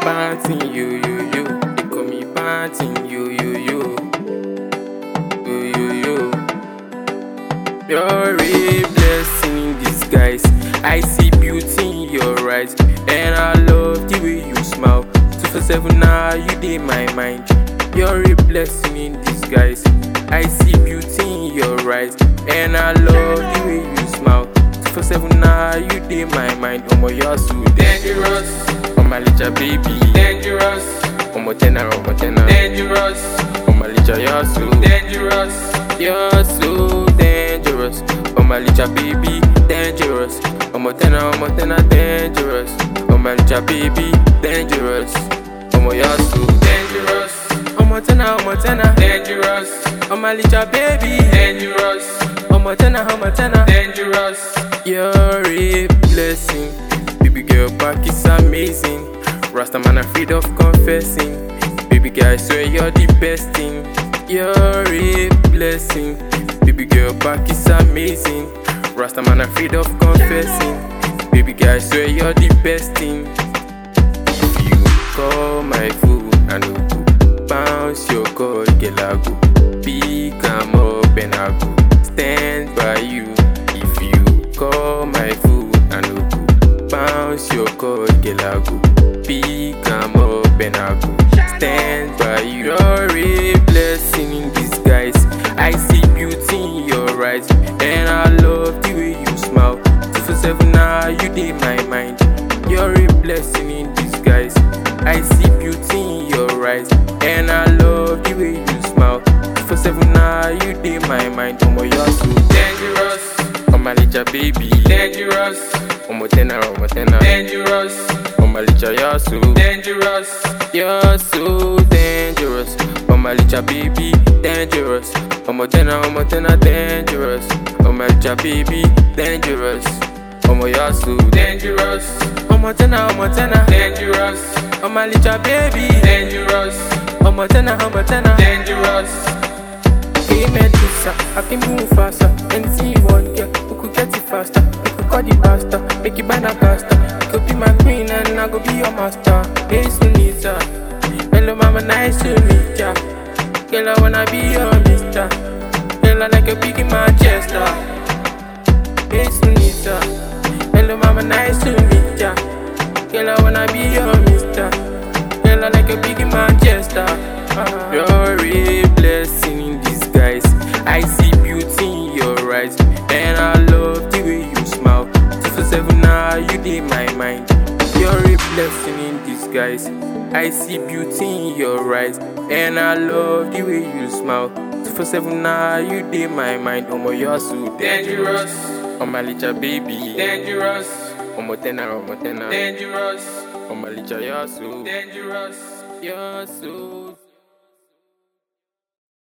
Banting, you. They call me Banting, you. You're a blessing in disguise. I see beauty in your eyes, and I love the way you smile. 247 now, you in my mind. You're a blessing in disguise. I see beauty in your eyes, and I love the way you smile. 247 now, you in my mind. Oh, you're so dangerous. Oh, my little baby, dangerous. Oh, my tenor, dangerous. Oh, my little, you're so dangerous. You're so dangerous. Oh, my little baby, dangerous. Oh, my tenor, dangerous. Oh, my little baby, dangerous. Oh, you're so dangerous. Oh, my tenor, dangerous. Oh, my little baby, dangerous. Oh, my tenor, dangerous. You're a blessing. Baby girl, back is amazing. Rasta man, afraid of confessing. Baby girl, I swear you're the best thing. You're a blessing. Baby girl, back is amazing. Rasta man, afraid of confessing. Baby girl, I swear you're the best thing. If you call my phone, I know go bounce your call, girl, I go pick 'em up and I go stand by you. If you call my phone, I know go bounce your call, girl, I go pick 'em up and I go stand by you. You're a blessing in disguise. I see beauty in your eyes, and I love the way you smile. 247 now, you in my mind. You're a blessing in disguise. I see beauty in your eyes, and I love the way you smile. 247 now, you in my mind. Oh, you're so dangerous. Oh, my little baby, dangerous. Oh, my tenor, dangerous. Oh, my little, you're so dangerous. You're so dangerous. Oh, my little baby, dangerous. Oh, my tenor, dangerous. Oh, my little baby, dangerous. Oh, you're so dangerous. Oh, my tenor, dangerous. Oh, my little baby, dangerous. Oh, my tenor, dangerous. Hey, Medusa, I can move faster. Anything you want, girl, we could get it faster. We could call the pastor, make it banner caster. You could be my queen and I could be your master. Hey, Sunita, hello mama, nice to meet ya. Girl, I wanna be your mister. Girl, I like a big in Manchester. Hey, Sunita, hello mama, nice to meet ya. Girl, I wanna be your mister. Girl, I like a big in Manchester. You're a blessing in disguise. I see beauty in your eyes, and I love the way you smile. 247 now, you in my mind. You're a blessing in disguise. I see beauty in your eyes, and I love the way you smile. 247 now, you in my mind. Oh, you're so dangerous. Oh, my little baby, dangerous. Oh, my tenor, dangerous. Oh, my little, you're so dangerous. You're so